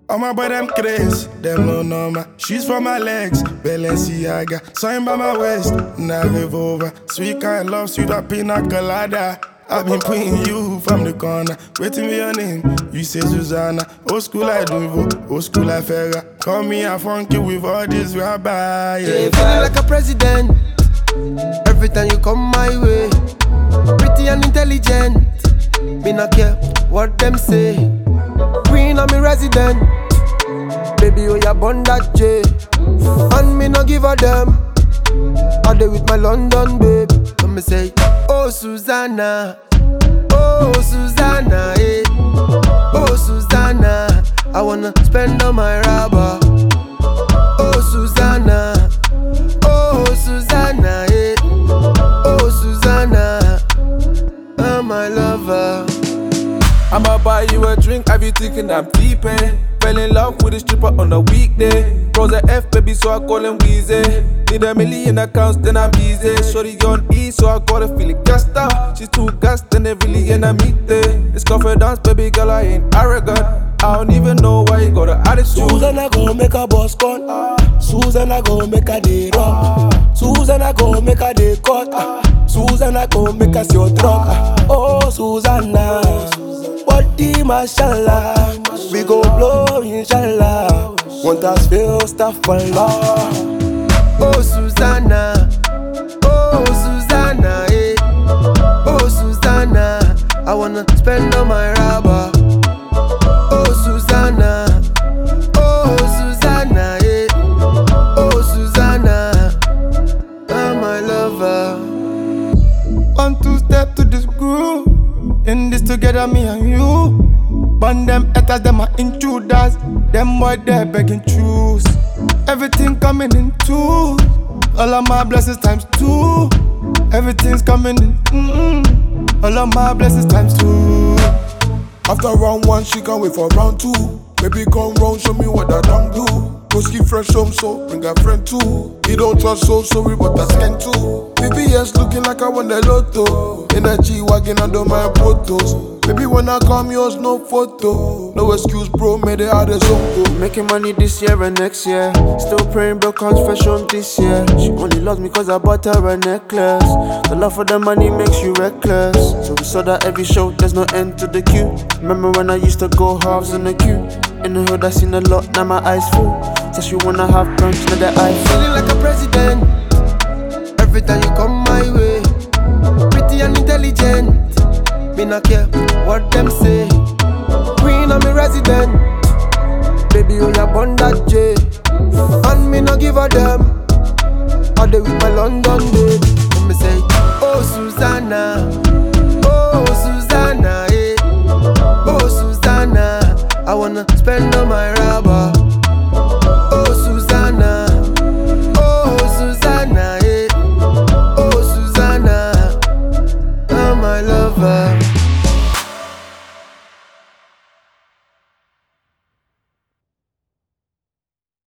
All my boy them craze, them no normal. She's for my legs, Balenciaga. Sign by my waist, now revolver. Sweet kind love, sweet up pina colada. I've been putting you from the corner. Waiting for your name, you say Susanna. Old school like Duvo, old school like Ferra. Call me a funky with all this rabbi. Yeah, feeling like a president. Every time you come my way, pretty and intelligent. Me not care what them say. Queen of me resident. Baby, oh ya born that J. And me no give a damn. I dey with my London babe. Come me say, oh Susanna, eh. Oh Susanna, I wanna spend all my rubber. Oh Susanna, eh. Oh Susanna, oh my lover. I'ma buy you a drink, have you thinking I'm deepin'? Fell in love with a stripper on a weekday. Bros a F, baby, so I call him Weezy. Need a million accounts, then I'm easy. Shorty on E, so I gotta feel it gassed out. She's too gassed, and they really in a meet day. It's confidence, baby girl, I ain't arrogant. I don't even know why you got an attitude. Susanna go make a boss cut. Susanna go make a day rock. Susanna go make a day cut. Susanna go make us your drug. Oh Susanna, what the mashallah. We go blow inshallah. Want us feel stuff for love. Oh Susanna, eh. Oh Susanna, I wanna spend all my rubber. Oh Susanna, eh. Oh Susanna, I'm my lover. 1, 2 step to this groove. In this together, me and you. Burn them haters, them are intruders. Them boy they begging choose. Everything coming in two. All of my blessings times 2. Everything's coming in. All of my blessings times 2. After round 1, she can't wait for round 2. Baby come round, show me what I don't do. Broski fresh home, so bring a friend too. He don't trust, so sorry, but I scan too. BBS looking like I won the lotto. In a G-Wagon under my photos. Baby when I come yours, no photo. No excuse bro, made it out of zone. Making money this year and next year. Still praying bro comes fresh home this year. She only loves me cause I bought her a necklace. The love for the money makes you reckless. So we saw that every show, there's no end to the queue. Remember when I used to go halves in the queue. In the hood I seen a lot, now my eyes full. So she wanna have brunch, now that I feel. Feeling like a president. Every time you come my way, pretty and intelligent. Me not care what them say. Queen of me resident. Baby, oh ya born that J. And me not give a damn. I dey with my London babe. Let me say, oh Susanna, eh. Oh Susanna, I wanna spend all my rubber. Oh Susanna, eh. Oh Susanna, I'm my lover.